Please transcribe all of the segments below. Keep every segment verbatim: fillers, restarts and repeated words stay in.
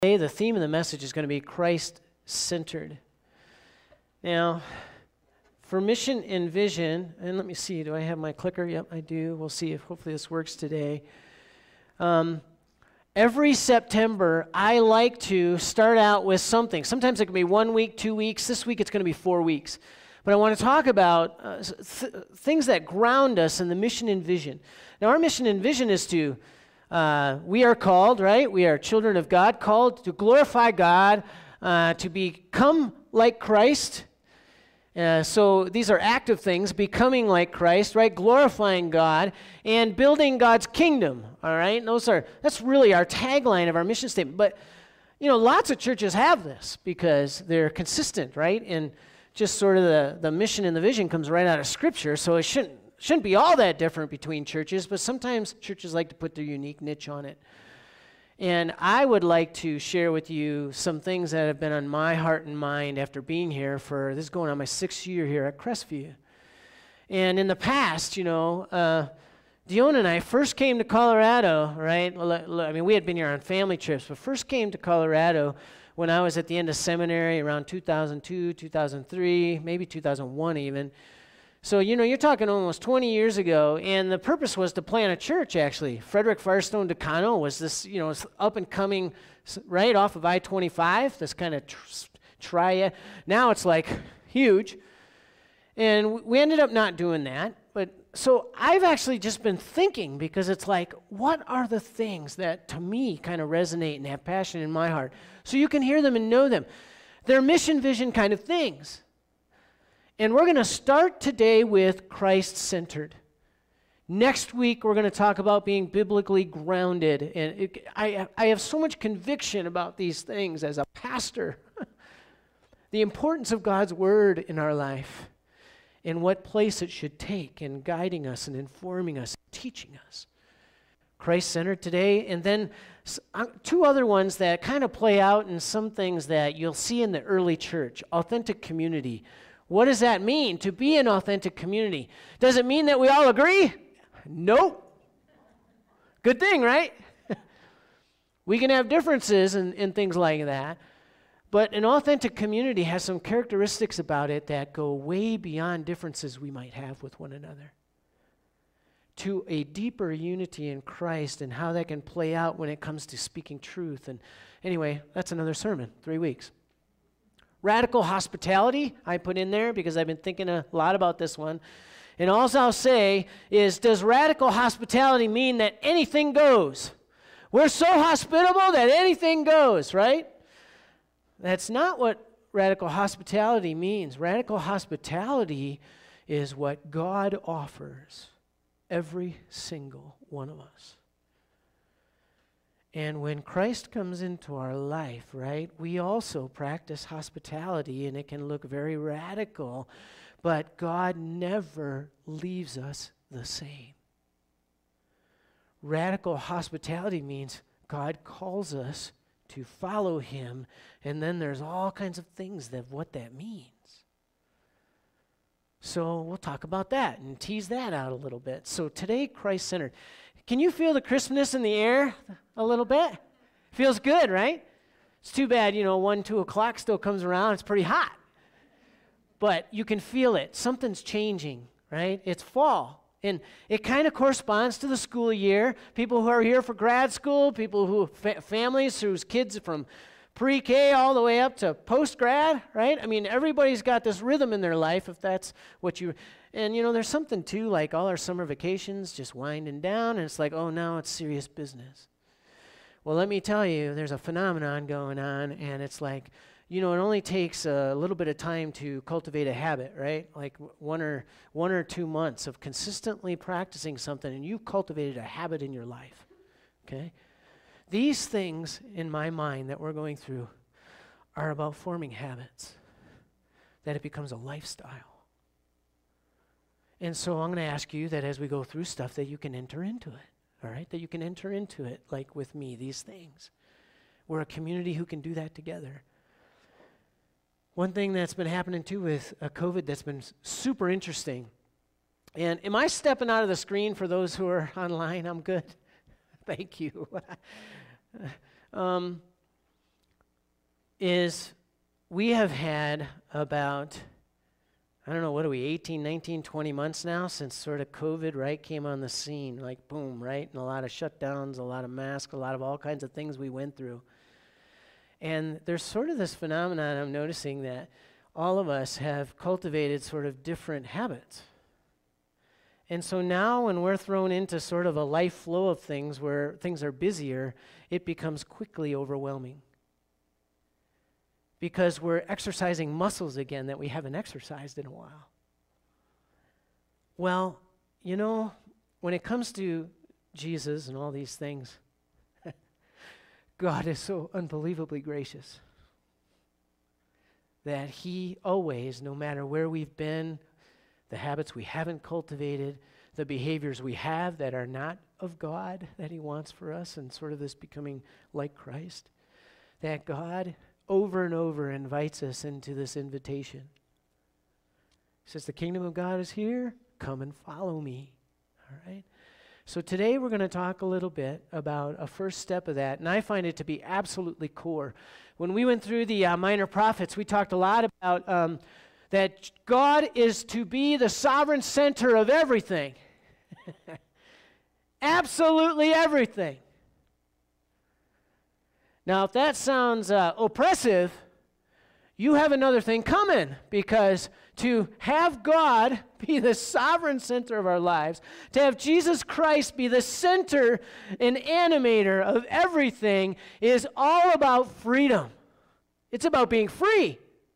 Today, the theme of the message is going to be Christ-centered. Now, for mission and vision, and let me see, do I have my clicker? Yep, I do. We'll see if hopefully this works today. Um, every September, I like to start out with something. Sometimes it can be one week, two weeks. This week it's going to be four weeks. But I want to talk about uh, th- things that ground us in the mission and vision. Now, our mission and vision is to Uh, we are called, right? We are children of God, called to glorify God, uh, to become like Christ. Uh, so these are active things, becoming like Christ, right? Glorifying God and building God's kingdom, all right? And those are, that's really our tagline of our mission statement. But, you know, lots of churches have this because they're consistent, right? And just sort of the, the mission and the vision comes right out of Scripture, so it shouldn't Shouldn't be all that different between churches, but sometimes churches like to put their unique niche on it. And I would like to share with you some things that have been on my heart and mind after being here for, this is going on my sixth year here at Crestview. And in the past, you know, uh, Dion and I first came to Colorado, right? I mean, we had been here on family trips, but first came to Colorado when I was at the end of seminary around two thousand two, two thousand three, maybe two thousand one even. So, you know, you're talking almost twenty years ago, and the purpose was to plant a church, actually. Frederick Firestone Decano was this, you know, up-and-coming, right off of I twenty-five, this kind of tr- triad. Now it's, like, huge. And we ended up not doing that. But so I've actually just been thinking, because it's like, what are the things that, to me, kind of resonate and have passion in my heart? So you can hear them and know them. They're mission vision kind of things. And we're going to start today with Christ-centered. Next week, we're going to talk about being biblically grounded. And it, I, I have so much conviction about these things as a pastor. The importance of God's Word in our life and what place it should take in guiding us and informing us, teaching us. Christ-centered today. And then uh, two other ones that kind of play out in some things that you'll see in the early church. Authentic community. What does that mean, to be an authentic community? Does it mean that we all agree? Nope. Good thing, right? We can have differences and, and things like that. But an authentic community has some characteristics about it that go way beyond differences we might have with one another. To a deeper unity in Christ and how that can play out when it comes to speaking truth. And anyway, that's another sermon, three weeks. Radical hospitality, I put in there because I've been thinking a lot about this one. And all I'll say is, does radical hospitality mean that anything goes? We're so hospitable that anything goes, right? That's not what radical hospitality means. Radical hospitality is what God offers every single one of us. And when Christ comes into our life, right, we also practice hospitality, and it can look very radical, but God never leaves us the same. Radical hospitality means God calls us to follow Him, and then there's all kinds of things that what that means. So we'll talk about that and tease that out a little bit. So today, Christ-centered. Can you feel the crispness in the air a little bit? Feels good, right? It's too bad, you know, one, two o'clock still comes around. It's pretty hot. But you can feel it. Something's changing, right? It's fall. And it kind of corresponds to the school year. People who are here for grad school, people who, fa- families whose kids from pre-K all the way up to post-grad, right? I mean, everybody's got this rhythm in their life, if that's what you... And, you know, there's something, too, like all our summer vacations just winding down, and it's like, oh, now it's serious business. Well, let me tell you, there's a phenomenon going on, and it's like, you know, it only takes a little bit of time to cultivate a habit, right? Like one or one or two months of consistently practicing something, and you've cultivated a habit in your life, okay? These things, in my mind, that we're going through are about forming habits, that it becomes a lifestyle. And so I'm going to ask you that as we go through stuff that you can enter into it, all right? That you can enter into it, like with me, these things. We're a community who can do that together. One thing that's been happening, too, with uh, COVID that's been super interesting. And am I stepping out of the screen for those who are online? I'm good. Thank you. um, is we have had about, I don't know, what are we, eighteen, nineteen, twenty months now since sort of COVID, right, came on the scene, like boom, right? And a lot of shutdowns, a lot of masks, a lot of all kinds of things we went through. And there's sort of this phenomenon I'm noticing that all of us have cultivated sort of different habits. And so now when we're thrown into sort of a life flow of things where things are busier, it becomes quickly overwhelming. Because we're exercising muscles again that we haven't exercised in a while. Well, you know, when it comes to Jesus and all these things, God is so unbelievably gracious that he always, no matter where we've been, the habits we haven't cultivated, the behaviors we have that are not of God that he wants for us, and sort of this becoming like Christ, that God over and over invites us into this invitation. He says, the kingdom of God is here, come and follow me. All right? So today we're going to talk a little bit about a first step of that, and I find it to be absolutely core. When we went through the uh, minor prophets, we talked a lot about um, that God is to be the sovereign center of everything. Absolutely everything. Now, if that sounds uh, oppressive, you have another thing coming, because to have God be the sovereign center of our lives, to have Jesus Christ be the center and animator of everything, is all about freedom. It's about being free,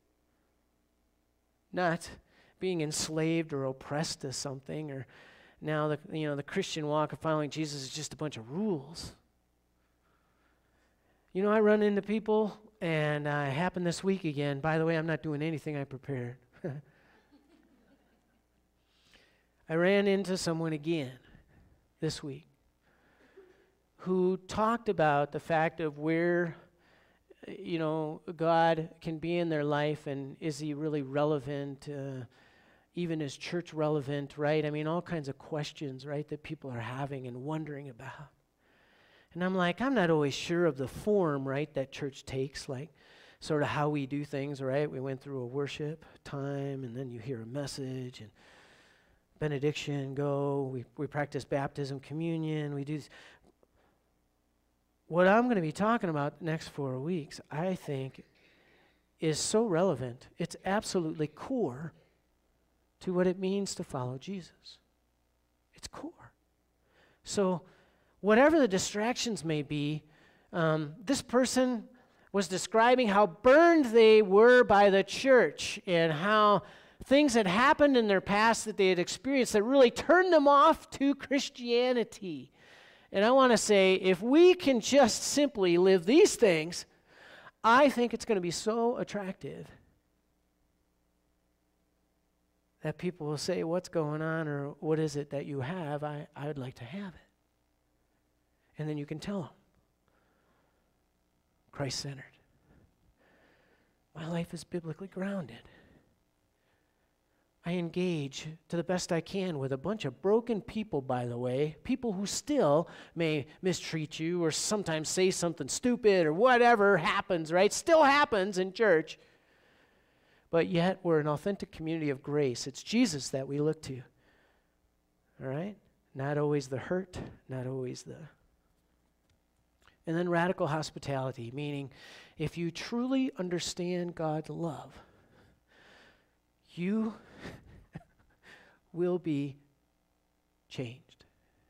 not being enslaved or oppressed to something, or now the you know the Christian walk of following Jesus is just a bunch of rules. You know, I run into people, and uh, it happened this week again. By the way, I'm not doing anything I prepared. I ran into someone again this week who talked about the fact of where, you know, God can be in their life, and is he really relevant, uh, even is church relevant, right? I mean, all kinds of questions, right, that people are having and wondering about. And I'm like, I'm not always sure of the form, right, that church takes, like sort of how we do things, right? We went through a worship time, and then you hear a message, and benediction, go. We, we practice baptism, communion. We do this. What I'm going to be talking about the next four weeks, I think, is so relevant. It's absolutely core to what it means to follow Jesus. It's core. So whatever the distractions may be, um, this person was describing how burned they were by the church and how things had happened in their past that they had experienced that really turned them off to Christianity. And I want to say, if we can just simply live these things, I think it's going to be so attractive that people will say, what's going on, or what is it that you have? I, I would like to have it. And then you can tell them, Christ-centered. My life is biblically grounded. I engage to the best I can with a bunch of broken people, by the way, people who still may mistreat you or sometimes say something stupid or whatever happens, right? Still happens in church. But yet we're an authentic community of grace. It's Jesus that we look to. All right? Not always the hurt, not always the... And then radical hospitality, meaning if you truly understand God's love, you will be changed.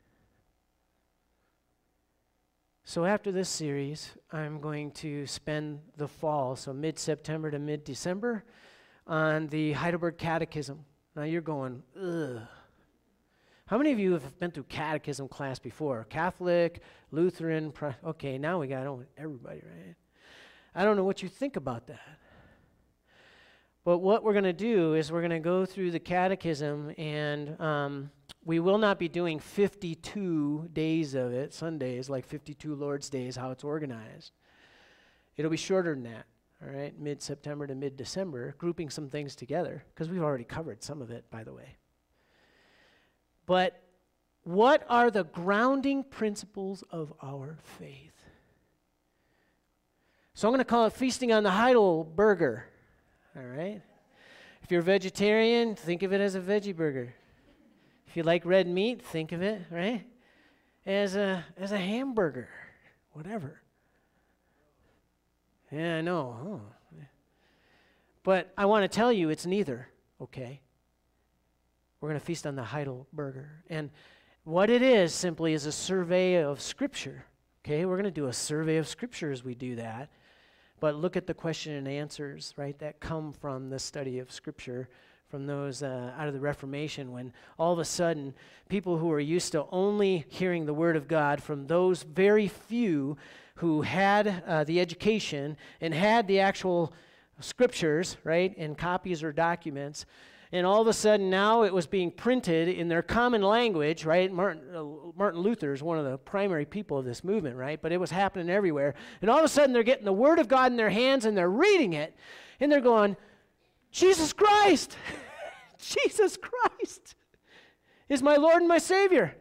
So after this series, I'm going to spend the fall, so mid-September to mid-December, on the Heidelberg Catechism. Now you're going, ugh. How many of you have been through catechism class before? Catholic, Lutheran, Pro- okay, now we got everybody, right? I don't know what you think about that. But what we're going to do is we're going to go through the catechism, and um, we will not be doing fifty-two days of it, Sundays, like fifty-two Lord's Days, how it's organized. It'll be shorter than that, all right, mid-September to mid-December, grouping some things together, because we've already covered some of it, by the way. But what are the grounding principles of our faith? So I'm going to call it Feasting on the Heidelberger. All right? If you're a vegetarian, think of it as a veggie burger. If you like red meat, think of it, right, as a as a hamburger, whatever. Yeah, I know. Oh. But I want to tell you it's neither, okay? We're going to feast on the Heidelberger. And what it is simply is a survey of Scripture, okay? We're going to do a survey of Scripture as we do that. But look at the question and answers, right, that come from the study of Scripture, from those uh, out of the Reformation, when all of a sudden people who are used to only hearing the Word of God from those very few who had uh, the education and had the actual Scriptures, right, in copies or documents, and all of a sudden now it was being printed in their common language, right? Martin, uh, Martin Luther is one of the primary people of this movement, right? But it was happening everywhere. And all of a sudden they're getting the Word of God in their hands and they're reading it, and they're going, Jesus Christ, Jesus Christ is my Lord and my Savior.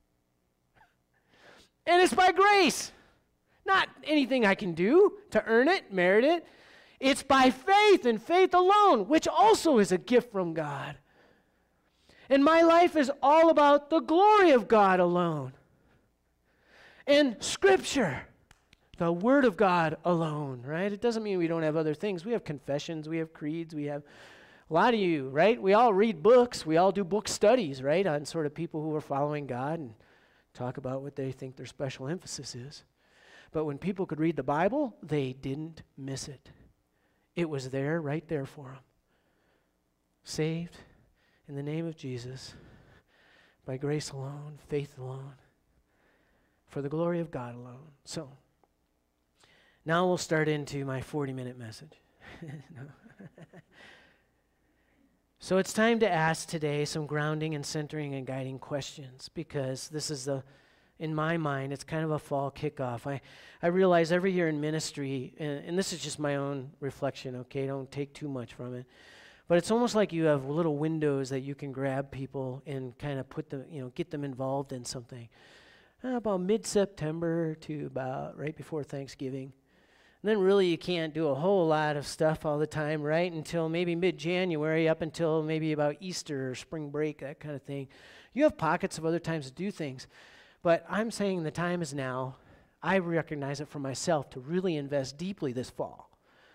And it's by grace, not anything I can do to earn it, merit it. It's by faith and faith alone, which also is a gift from God. And my life is all about the glory of God alone. And Scripture, the Word of God alone, right? It doesn't mean we don't have other things. We have confessions, we have creeds, we have a lot of you, right? We all read books, we all do book studies, right, on sort of people who are following God and talk about what they think their special emphasis is. But when people could read the Bible, they didn't miss it. It was there, right there for them. Saved in the name of Jesus, by grace alone, faith alone, for the glory of God alone. So, now we'll start into my forty-minute message. So it's time to ask today some grounding and centering and guiding questions, because this is the in my mind, it's kind of a fall kickoff. I, I realize every year in ministry, and, and this is just my own reflection, okay? Don't take too much from it. But it's almost like you have little windows that you can grab people and kind of put them, you know, get them involved in something. Uh, about mid-September to about right before Thanksgiving. And then really you can't do a whole lot of stuff all the time, right? Until maybe mid-January, up until maybe about Easter or spring break, that kind of thing. You have pockets of other times to do things. But I'm saying the time is now. I recognize it for myself to really invest deeply this fall.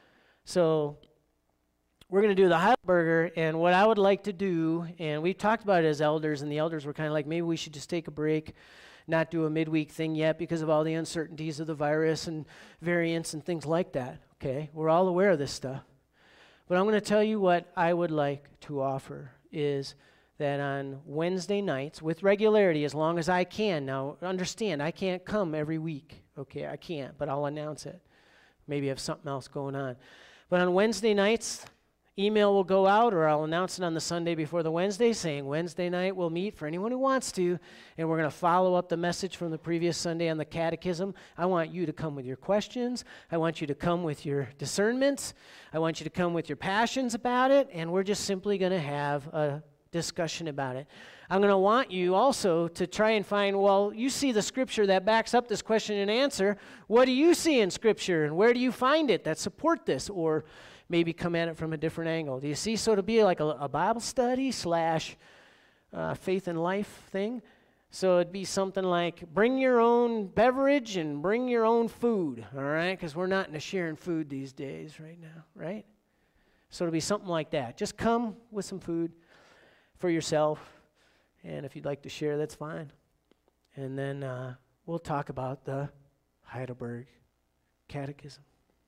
So we're going to do the Heidelberger, and what I would like to do, and we talked about it as elders, and the elders were kind of like, maybe we should just take a break, not do a midweek thing yet because of all the uncertainties of the virus and variants and things like that. Okay, we're all aware of this stuff. But I'm going to tell you what I would like to offer is that on Wednesday nights, with regularity as long as I can. Now, understand, I can't come every week. Okay, I can't, but I'll announce it. Maybe I have something else going on. But on Wednesday nights, email will go out, or I'll announce it on the Sunday before the Wednesday, saying Wednesday night we'll meet for anyone who wants to, and we're going to follow up the message from the previous Sunday on the catechism. I want you to come with your questions. I want you to come with your discernments. I want you to come with your passions about it, and we're just simply going to have a discussion about it. I'm going to want you also to try and find, well, you see the Scripture that backs up this question and answer. What do you see in Scripture, and where do you find it that support this, or maybe come at it from a different angle? Do you see? So it'll be like a, a Bible study slash uh, faith and life thing. So it'd be something like, bring your own beverage and bring your own food, all right? Because we're not into sharing food these days right now, right? So it'll be something like that. Just come with some food for yourself, and if you'd like to share, that's fine. And then uh, we'll talk about the Heidelberg Catechism.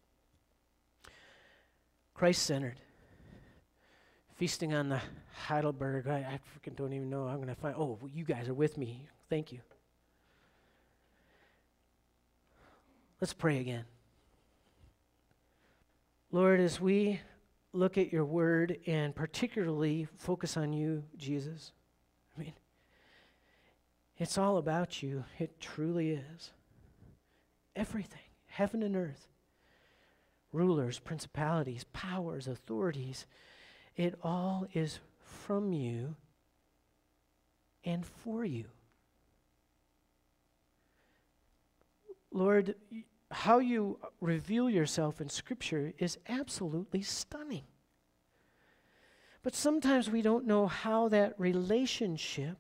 Christ-centered, feasting on the Heidelberg. I, I freaking don't even know. I'm going to find, oh, well, you guys are with me. Thank you. Let's pray again. Lord, as we look at your word and particularly focus on you, Jesus, I mean, it's all about you. It truly is. Everything, heaven and earth, rulers, principalities, powers, authorities, it all is from you and for you. Lord, how you reveal yourself in Scripture is absolutely stunning. But sometimes we don't know how that relationship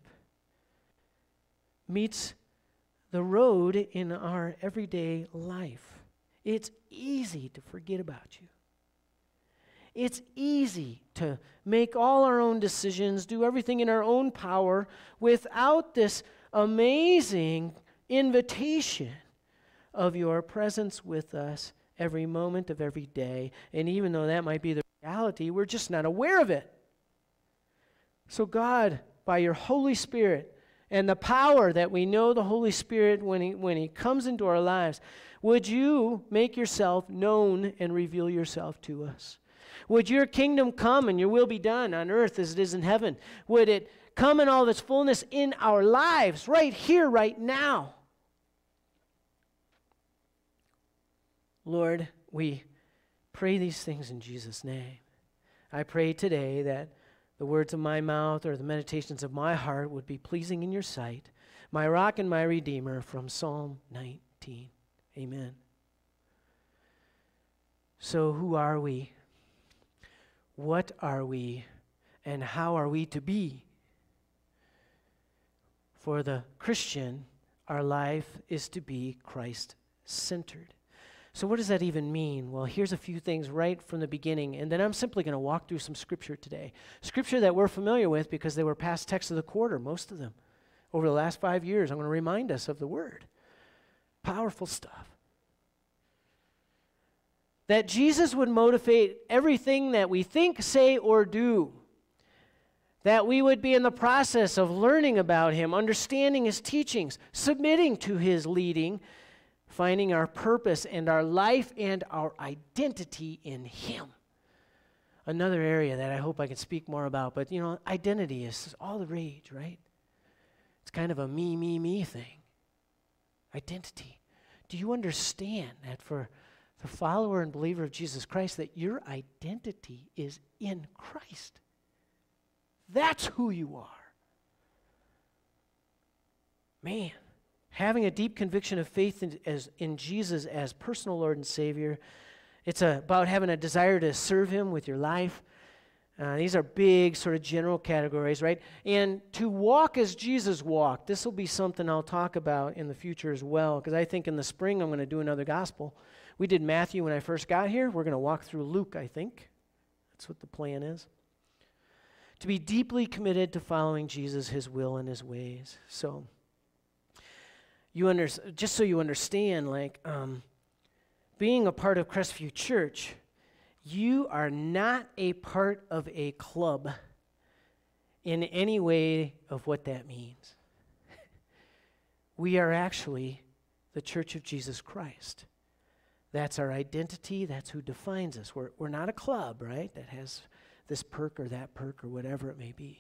meets the road in our everyday life. It's easy to forget about you. It's easy to make all our own decisions, do everything in our own power without this amazing invitation of your presence with us every moment of every day. And even though that might be the reality, we're just not aware of it. So God, by your Holy Spirit and the power that we know the Holy Spirit when he, when he comes into our lives, would you make yourself known and reveal yourself to us? Would your kingdom come and your will be done on earth as it is in heaven? Would it come in all of its fullness in our lives right here, right now? Lord, we pray these things in Jesus' name. I pray today that the words of my mouth or the meditations of my heart would be pleasing in your sight, my rock and my redeemer, from Psalm nineteen. Amen. So who are we? What are we? And how are we to be? For the Christian, our life is to be Christ-centered. So what does that even mean? Well, here's a few things right from the beginning, and then I'm simply going to walk through some Scripture today. Scripture that we're familiar with because they were past texts of the quarter, most of them. Over the last five years, I'm going to remind us of the Word. Powerful stuff. That Jesus would motivate everything that we think, say, or do. That we would be in the process of learning about Him, understanding His teachings, submitting to His leading, finding our purpose and our life and our identity in Him. Another area that I hope I can speak more about, but you know, identity is all the rage, right? It's kind of a me, me, me thing. Identity. Do you understand that for the follower and believer of Jesus Christ, that your identity is in Christ? That's who you are. Man. Having a deep conviction of faith in, as, in Jesus as personal Lord and Savior. It's a, about having a desire to serve Him with your life. Uh, these are big sort of general categories, right? And to walk as Jesus walked. This will be something I'll talk about in the future as well, because I think in the spring I'm going to do another gospel. We did Matthew when I first got here. We're going to walk through Luke, I think. That's what the plan is. To be deeply committed to following Jesus, His will, and His ways. So... You under, just so you understand, like, um, being a part of Crestview Church, you are not a part of a club in any way of what that means. We are actually the Church of Jesus Christ. That's our identity. That's who defines us. We're, we're not a club, right, that has this perk or that perk or whatever it may be.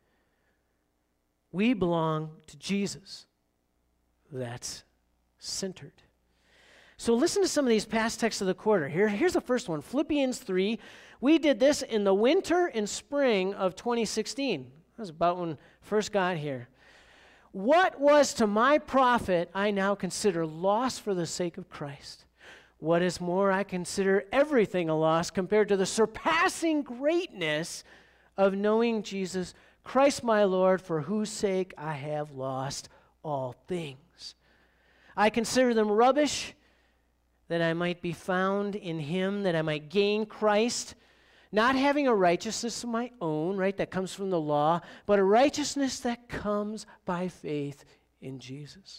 We belong to Jesus. That's centered. So listen to some of these past texts of the quarter. Here, here's the first one, Philippians three. We did this in the winter and spring of twenty sixteen. That was about when I first got here. What was to my profit I now consider loss for the sake of Christ. What is more, I consider everything a loss compared to the surpassing greatness of knowing Jesus, Christ my Lord, for whose sake I have lost all things. I consider them rubbish, that I might be found in Him, that I might gain Christ, not having a righteousness of my own, right, that comes from the law, but a righteousness that comes by faith in Jesus.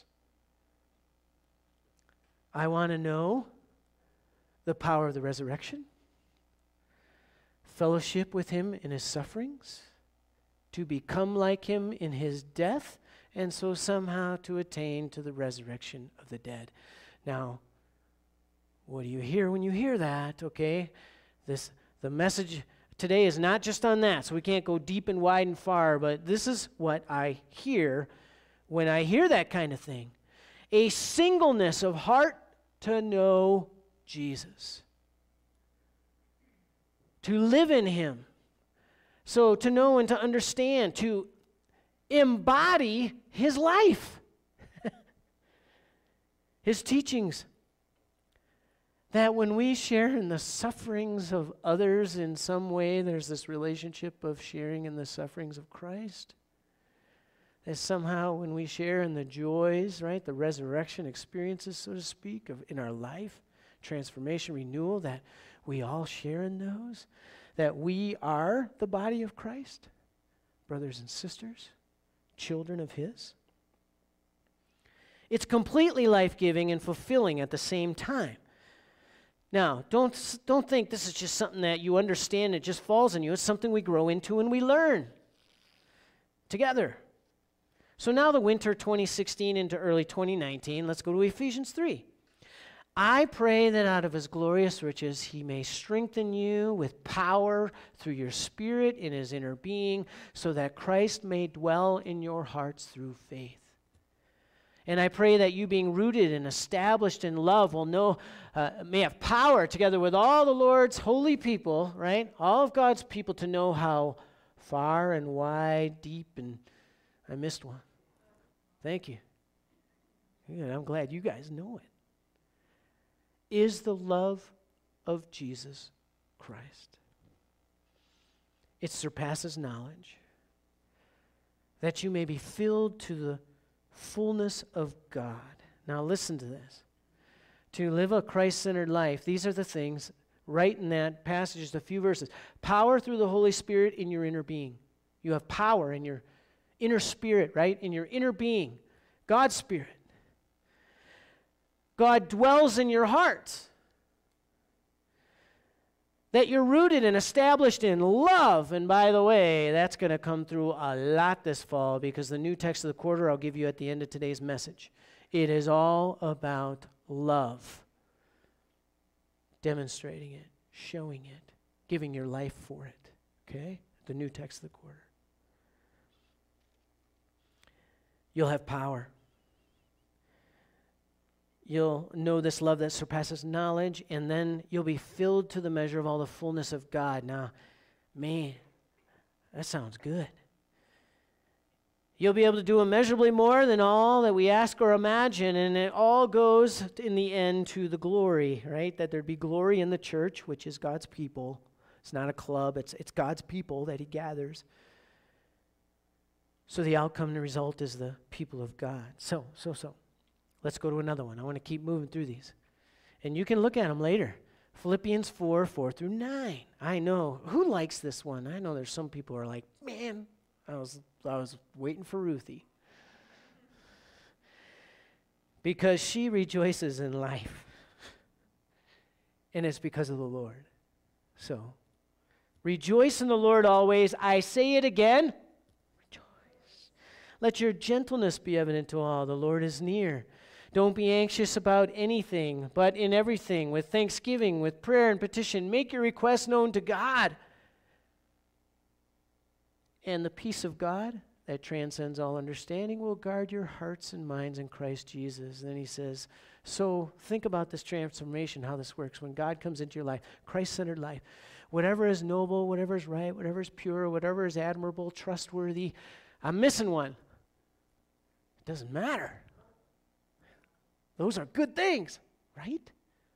I want to know the power of the resurrection, fellowship with Him in His sufferings, to become like Him in His death, and so somehow to attain to the resurrection of the dead. Now, what do you hear when you hear that? Okay, this the message today is not just on that, so we can't go deep and wide and far, but this is what I hear when I hear that kind of thing. A singleness of heart to know Jesus. To live in Him. So to know and to understand, to embody His life, His teachings, That when we share in the sufferings of others in some way, there's this relationship of sharing in the sufferings of Christ. That somehow when we share in the joys, right, the resurrection experiences, so to speak, of in our life, transformation, renewal, that we all share in those. That we are the body of Christ, brothers and sisters, children of His. It's completely life-giving and fulfilling at the same time. Now, don't, don't think this is just something that you understand, it just falls on you. It's something we grow into and we learn together. So now the winter twenty sixteen into early twenty nineteen, let's go to Ephesians three. I pray that out of His glorious riches He may strengthen you with power through your Spirit in His inner being, so that Christ may dwell in your hearts through faith. And I pray that you, being rooted and established in love, will know, uh, may have power together with all the Lord's holy people, right? All of God's people, to know how far and wide, deep, and I missed one. Thank you. Good, I'm glad you guys know it. Is the love of Jesus Christ. It surpasses knowledge, that you may be filled to the fullness of God. Now listen to this. To live a Christ-centered life, these are the things right in that passage, just a few verses. Power through the Holy Spirit in your inner being. You have power in your inner spirit, right? In your inner being. God's Spirit. God dwells in your hearts. That you're rooted and established in love. And by the way, that's going to come through a lot this fall, because the new text of the quarter I'll give you at the end of today's message. It is all about love. Demonstrating it, showing it, giving your life for it. Okay? The new text of the quarter. You'll have power. You'll know this love that surpasses knowledge, and then you'll be filled to the measure of all the fullness of God. Now, man, that sounds good. You'll be able to do immeasurably more than all that we ask or imagine, and it all goes in the end to the glory, right? That there'd be glory in the church, which is God's people. It's not a club, it's, it's God's people that He gathers. So the outcome and the result is the people of God. So, so, so. Let's go to another one. I want to keep moving through these. And you can look at them later. Philippians four, four through nine. I know. Who likes this one? I know there's some people who are like, man, I was, I was waiting for Ruthie. Because she rejoices in life. And it's because of the Lord. So, rejoice in the Lord always. I say it again. Rejoice. Let your gentleness be evident to all. The Lord is near. Don't be anxious about anything, but in everything, with thanksgiving, with prayer and petition, make your requests known to God. And the peace of God that transcends all understanding will guard your hearts and minds in Christ Jesus. And then he says, so think about this transformation, how this works. When God comes into your life, Christ-centered life, whatever is noble, whatever is right, whatever is pure, whatever is admirable, trustworthy, I'm missing one. It doesn't matter. Those are good things, right?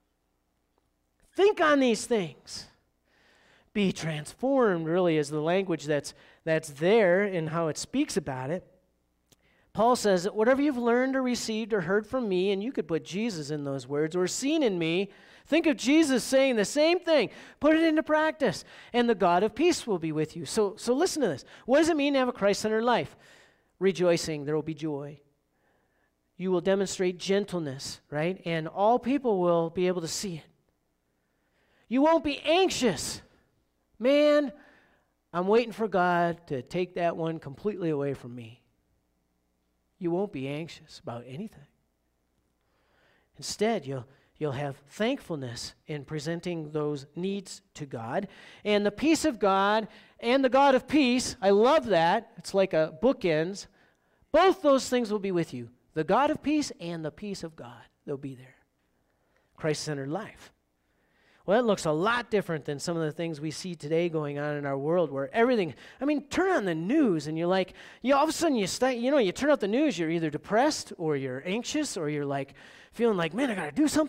Think on these things. Be transformed, really, is the language that's, that's there in how it speaks about it. Paul says that whatever you've learned or received or heard from me, and you could put Jesus in those words, or seen in me, think of Jesus saying the same thing. Put it into practice, and the God of peace will be with you. So, so listen to this. What does it mean to have a Christ-centered life? Rejoicing, there will be joy. You will demonstrate gentleness, right? And all people will be able to see it. You won't be anxious. Man, I'm waiting for God to take that one completely away from me. You won't be anxious about anything. Instead, you'll, you'll have thankfulness in presenting those needs to God. And the peace of God and the God of peace, I love that. It's like a bookends. Both those things will be with you. The God of peace and the peace of God, they'll be there. Christ-centered life. Well, that looks a lot different than some of the things we see today going on in our world, where everything, I mean, turn on the news and you're like, you all of a sudden you start, you know, you turn out the news, you're either depressed or you're anxious or you're like feeling like, man, I got to do something.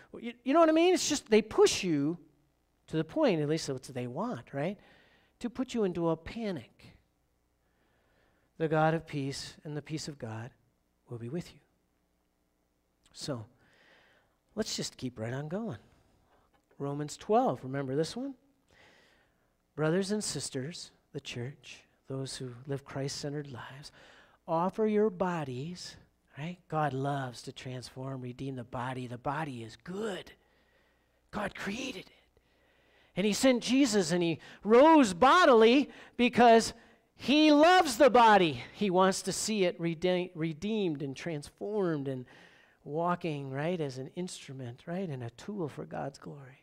You, you know what I mean? It's just they push you to the point, at least that's what they want, right? To put you into a panic. The God of peace and the peace of God will be with you. So, let's just keep right on going. Romans twelve, remember this one? Brothers and sisters, the church, those who live Christ-centered lives, offer your bodies, right? God loves to transform, redeem the body. The body is good. God created it. And he sent Jesus and he rose bodily because he loves the body. He wants to see it rede- redeemed and transformed and walking, right, as an instrument, right, and a tool for God's glory.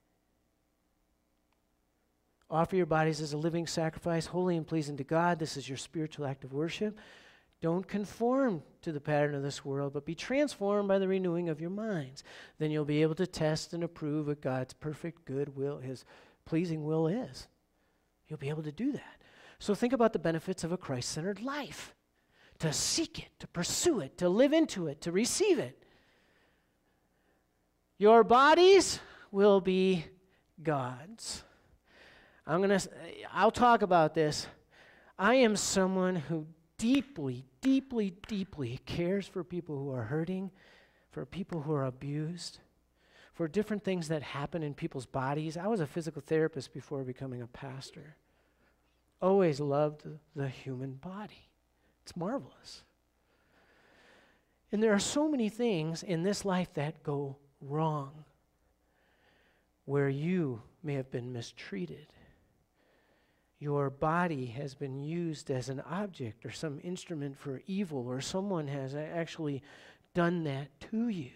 Offer your bodies as a living sacrifice, holy and pleasing to God. This is your spiritual act of worship. Don't conform to the pattern of this world, but be transformed by the renewing of your minds. Then you'll be able to test and approve what God's perfect good will, his pleasing will is. You'll be able to do that. So think about the benefits of a Christ-centered life. To seek it, to pursue it, to live into it, to receive it. Your bodies will be God's. I'm going to, I'll talk about this. I am someone who deeply, deeply, deeply cares for people who are hurting, for people who are abused, for different things that happen in people's bodies. I was a physical therapist before becoming a pastor. Always loved the human body. It's marvelous. And there are so many things in this life that go wrong, where you may have been mistreated. Your body has been used as an object or some instrument for evil, or someone has actually done that to you.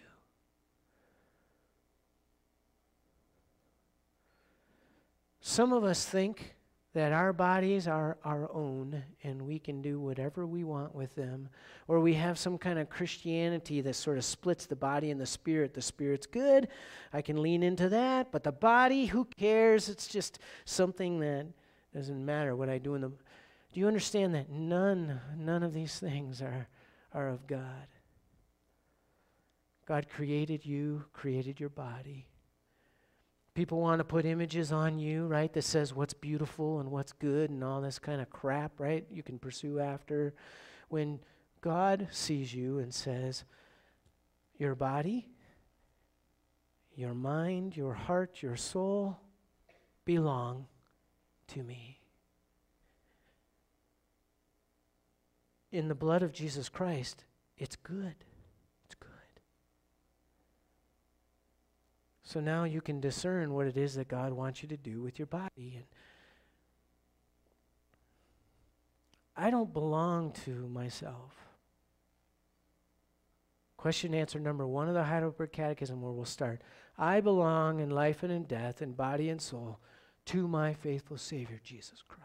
Some of us think that our bodies are our own and we can do whatever we want with them, or we have some kind of Christianity that sort of splits the body and the spirit. The spirit's good, I can lean into that, but the body, who cares? It's just something that doesn't matter what I do in the... Do you understand that none, none of these things are, are of God? God created you, created your body. People want to put images on you, right, that says what's beautiful and what's good and all this kind of crap, right, you can pursue after. When God sees you and says, your body, your mind, your heart, your soul belong to me. In the blood of Jesus Christ, it's good. It's good. So now you can discern what it is that God wants you to do with your body. And I don't belong to myself. Question answer number one of the Heidelberg Catechism, where we'll start. I belong in life and in death, in body and soul, to my faithful Savior, Jesus Christ.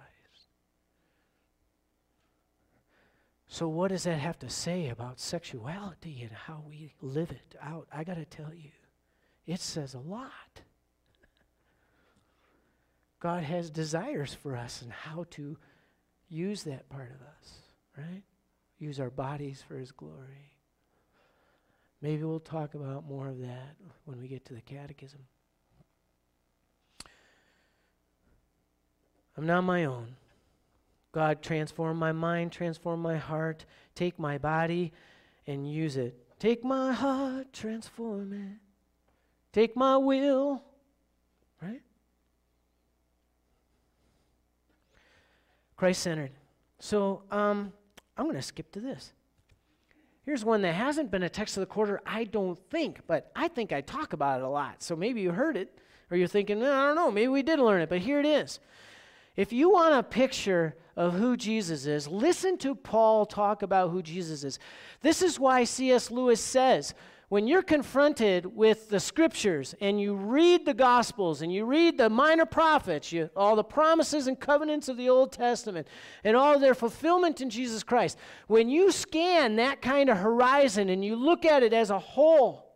So what does that have to say about sexuality and how we live it out? I got to tell you, it says a lot. God has desires for us and how to use that part of us, right? Use our bodies for his glory. Maybe we'll talk about more of that when we get to the catechism. I'm not my own. God, transform my mind, transform my heart, take my body and use it. Take my heart, transform it. Take my will, right? Christ-centered. So um, I'm going to skip to this. Here's one that hasn't been a text of the quarter, I don't think, but I think I talk about it a lot. So maybe you heard it, or you're thinking, no, I don't know, maybe we did learn it, but here it is. If you want a picture of who Jesus is, listen to Paul talk about who Jesus is. This is why C S Lewis says, when you're confronted with the scriptures and you read the Gospels and you read the minor prophets, you, all the promises and covenants of the Old Testament and all their fulfillment in Jesus Christ, when you scan that kind of horizon and you look at it as a whole,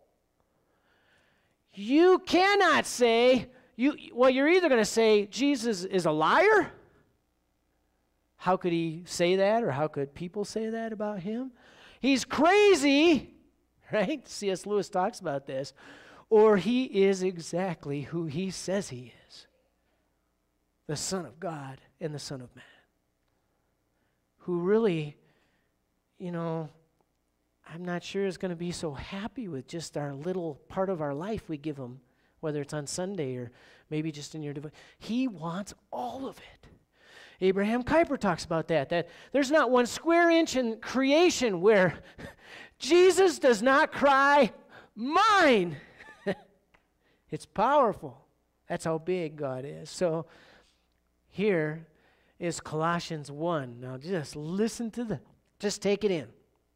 you cannot say, you, well, you're either going to say Jesus is a liar. How could he say that, or how could people say that about him? He's crazy. Right? C S Lewis talks about this. or he is exactly who he says he is, the Son of God and the Son of Man, who really, you know, I'm not sure is going to be so happy with just our little part of our life we give him, whether it's on Sunday or maybe just in your devotion. He wants all of it. Abraham Kuyper talks about that, that there's not one square inch in creation where Jesus does not cry, mine. It's powerful. That's how big God is. So here is Colossians one. Now just listen to the, just take it in.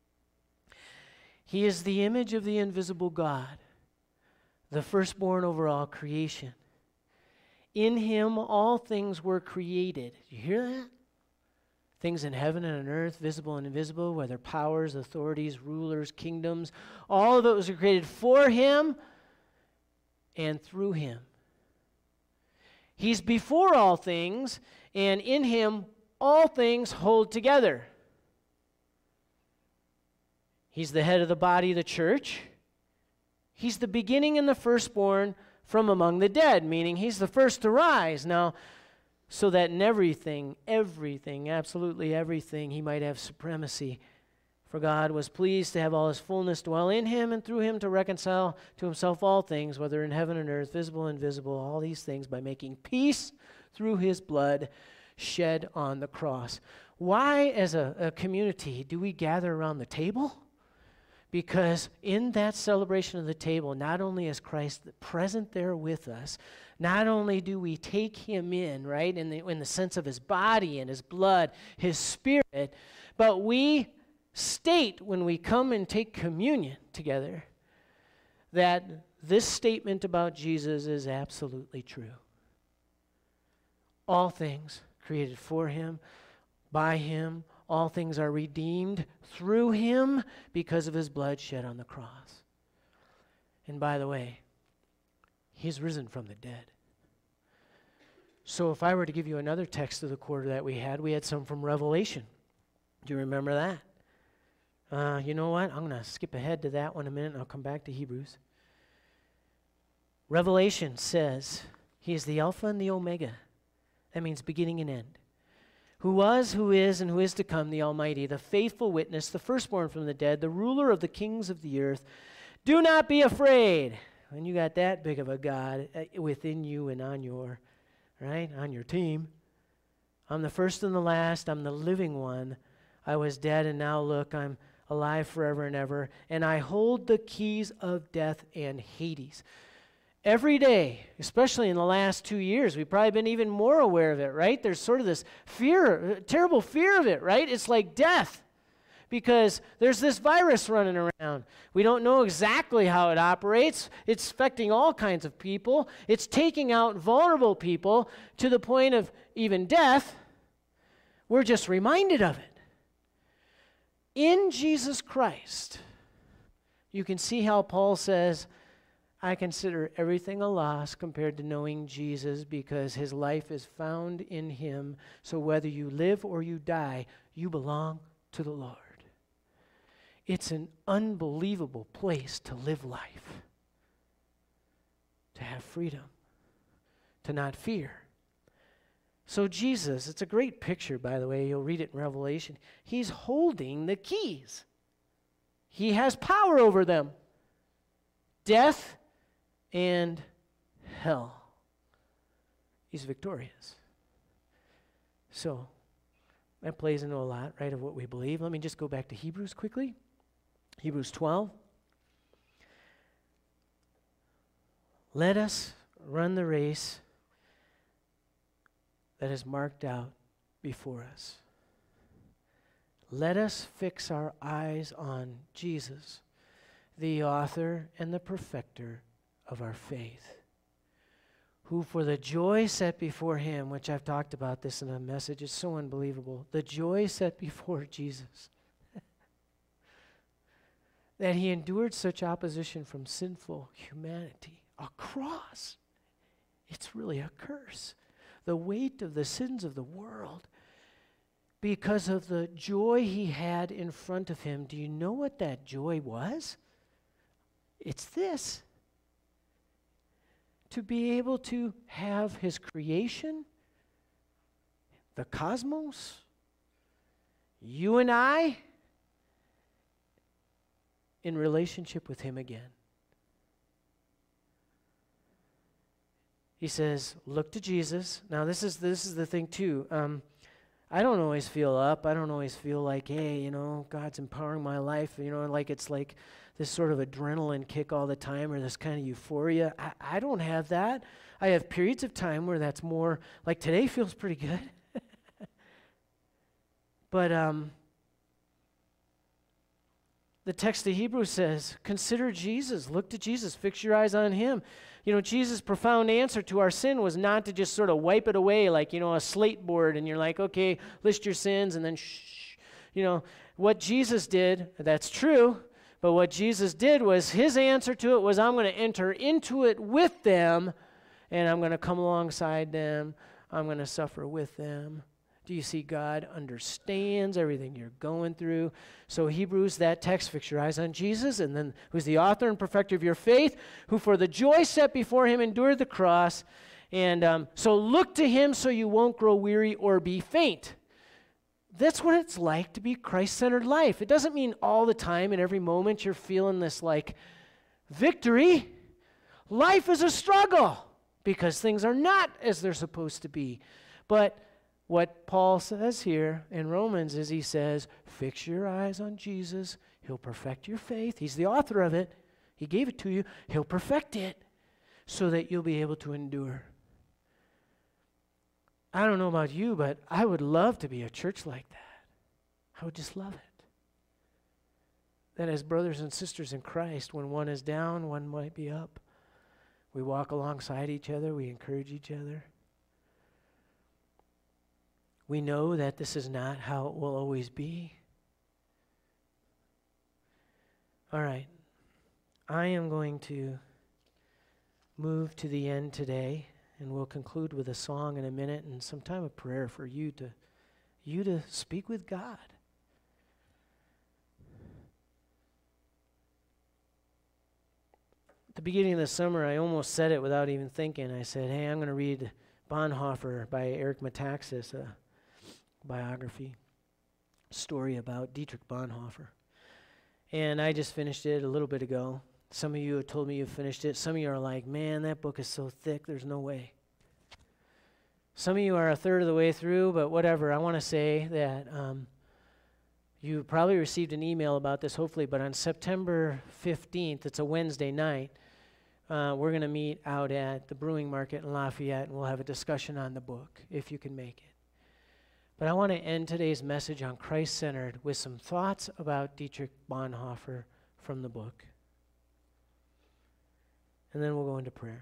He is the image of the invisible God, the firstborn over all creation. In him all things were created. You hear that? Things in heaven and on earth, visible and invisible, whether powers, authorities, rulers, kingdoms, all of it was created for him and through him. He's before all things, and in him all things hold together. He's the head of the body of the church. He's the beginning and the firstborn from among the dead, meaning he's the first to rise. Now, so that in everything, everything, absolutely everything, he might have supremacy. For God was pleased to have all his fullness dwell in him, and through him to reconcile to himself all things, whether in heaven and earth, visible and invisible, all these things, by making peace through his blood shed on the cross. Why, as a, a community, do we gather around the table? Because in that celebration of the table, not only is Christ present there with us, not only do we take him in, right, in the, in the sense of his body and his blood, his spirit, but we state when we come and take communion together that this statement about Jesus is absolutely true. All things created for him, by him, all things are redeemed through him because of his blood shed on the cross. And by the way, he's risen from the dead. So if I were to give you another text of the quarter that we had, we had some from Revelation. Do you remember that? Uh, you know what? I'm going to skip ahead to that one a minute, and I'll come back to Hebrews. Revelation says he is the Alpha and the Omega. That means beginning and end. Who was, who is, and who is to come, the Almighty, the faithful witness, the firstborn from the dead, the ruler of the kings of the earth. Do not be afraid. When you got that big of a God uh, within you and on your, right, on your team. I'm the first and the last. I'm the living one. I was dead, and now look, I'm alive forever and ever. And I hold the keys of death and Hades. Every day, especially in the last two years, we've probably been even more aware of it, right? There's sort of this fear, terrible fear of it, right? It's like death because there's this virus running around. We don't know exactly how it operates. It's affecting all kinds of people. It's taking out vulnerable people to the point of even death. We're just reminded of it. In Jesus Christ, you can see how Paul says, I consider everything a loss compared to knowing Jesus because his life is found in him. So whether you live or you die, you belong to the Lord. It's an unbelievable place to live life, to have freedom, to not fear. So Jesus, it's a great picture, by the way. You'll read it in Revelation. He's holding the keys. He has power over them. Death and hell. He's victorious. So that plays into a lot, right, of what we believe. Let me just go back to Hebrews quickly. Hebrews twelve. Let us run the race that is marked out before us. Let us fix our eyes on Jesus, the author and the perfecter of our faith, who for the joy set before him, which I've talked about this in a message, it's so unbelievable, the joy set before Jesus, that he endured such opposition from sinful humanity. A cross, it's really a curse. The weight of the sins of the world, because of the joy he had in front of him. Do you know what that joy was? It's this. to be able to have his creation, the cosmos, you and I, in relationship with him again. He says, look to Jesus. Now this is this is the thing too. Um, I don't always feel up. I don't always feel like, hey, you know, God's empowering my life. You know, like it's like this sort of adrenaline kick all the time, or this kind of euphoria. I, I don't have that. I have periods of time where that's more, like today feels pretty good. But um, the text of Hebrews says, consider Jesus. Look to Jesus. Fix your eyes on him. You know, Jesus' profound answer to our sin was not to just sort of wipe it away like, you know, a slate board, and you're like, okay, list your sins, and then shh. You know, what Jesus did, that's true, but what Jesus did was, his answer to it was, I'm going to enter into it with them, and I'm going to come alongside them. I'm going to suffer with them. Do you see? God understands everything you're going through. So Hebrews, that text, fix your eyes on Jesus, and then who's the author and perfecter of your faith, who for the joy set before him endured the cross. And um, so look to him so you won't grow weary or be faint. That's what it's like to be Christ-centered life. It doesn't mean all the time and every moment you're feeling this like victory. Life is a struggle because things are not as they're supposed to be. But what Paul says here in Romans is he says, fix your eyes on Jesus. He'll perfect your faith. He's the author of it. He gave it to you. He'll perfect it so that you'll be able to endure. I don't know about you, but I would love to be a church like that. I would just love it. That as brothers and sisters in Christ, when one is down, one might be up. We walk alongside each other. We encourage each other. We know that this is not how it will always be. All right. I am going to move to the end today, and we'll conclude with a song in a minute and some time of prayer for you to, you to speak with God. At the beginning of the summer, I almost said it without even thinking. I said, hey, I'm going to read Bonhoeffer by Eric Metaxas, a biography, story about Dietrich Bonhoeffer. And I just finished it a little bit ago. Some of you have told me you finished it. Some of you are like, man, that book is so thick, there's no way. Some of you are a third of the way through, but whatever. I want to say that um, you probably received an email about this, hopefully, but on September fifteenth, it's a Wednesday night, uh, we're going to meet out at the Brewing Market in Lafayette, and we'll have a discussion on the book, if you can make it. But I want to end today's message on Christ-centered with some thoughts about Dietrich Bonhoeffer from the book. And then we'll go into prayer.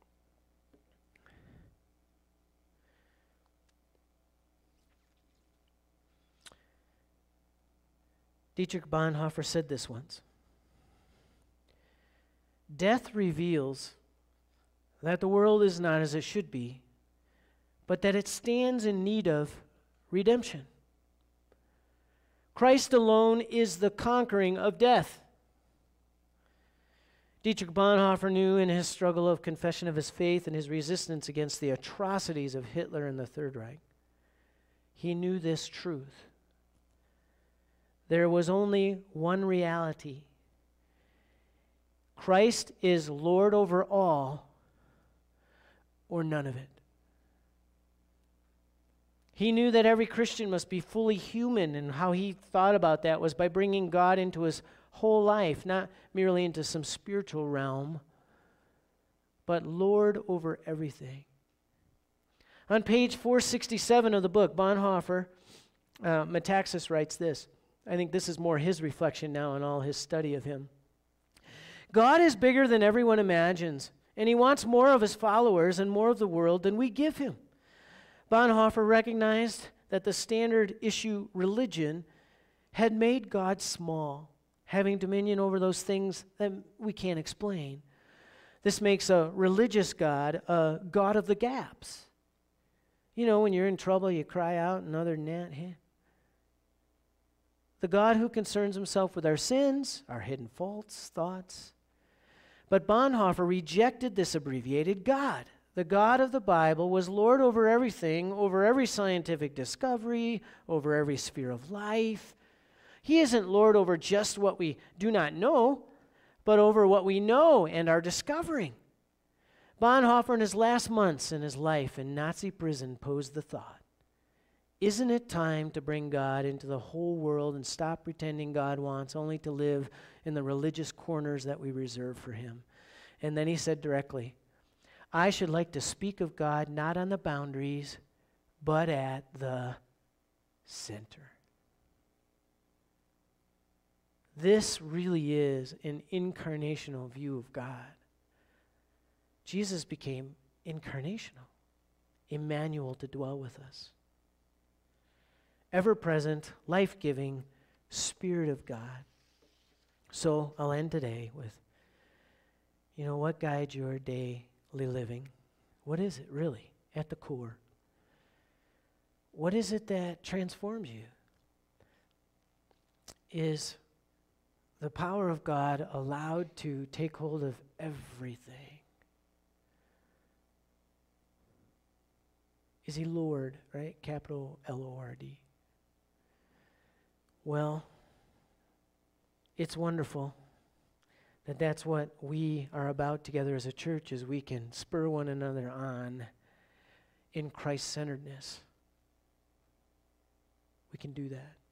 Dietrich Bonhoeffer said this once. Death reveals that the world is not as it should be, but that it stands in need of redemption. Christ alone is the conquering of death. Dietrich Bonhoeffer knew in his struggle of confession of his faith and his resistance against the atrocities of Hitler and the Third Reich, he knew this truth. There was only one reality. Christ is Lord over all, or none of it. He knew that every Christian must be fully human, and how he thought about that was by bringing God into his whole life, not merely into some spiritual realm, but Lord over everything. On page four sixty-seven of the book, Bonhoeffer, uh, Metaxas writes this. I think this is more his reflection now in all his study of him. God is bigger than everyone imagines, and he wants more of his followers and more of the world than we give him. Bonhoeffer recognized that the standard issue religion had made God small, having dominion over those things that we can't explain. This makes a religious God a God of the gaps. You know, when you're in trouble, you cry out, and other than that, hey. The God who concerns himself with our sins, our hidden faults, thoughts. But Bonhoeffer rejected this abbreviated God. The God of the Bible was Lord over everything, over every scientific discovery, over every sphere of life. He isn't Lord over just what we do not know, but over what we know and are discovering. Bonhoeffer, in his last months in his life in Nazi prison, posed the thought, isn't it time to bring God into the whole world and stop pretending God wants only to live in the religious corners that we reserve for him? And then he said directly, I should like to speak of God not on the boundaries, but at the center. This really is an incarnational view of God. Jesus became incarnational, Emmanuel, to dwell with us. Ever-present, life-giving Spirit of God. So I'll end today with, you know, what guides your daily living? What is it really at the core? What is it that transforms you? Is the power of God allowed to take hold of everything? Is he Lord, right? Capital L O R D. Well, it's wonderful that that's what we are about together as a church, is we can spur one another on in Christ-centeredness. We can do that.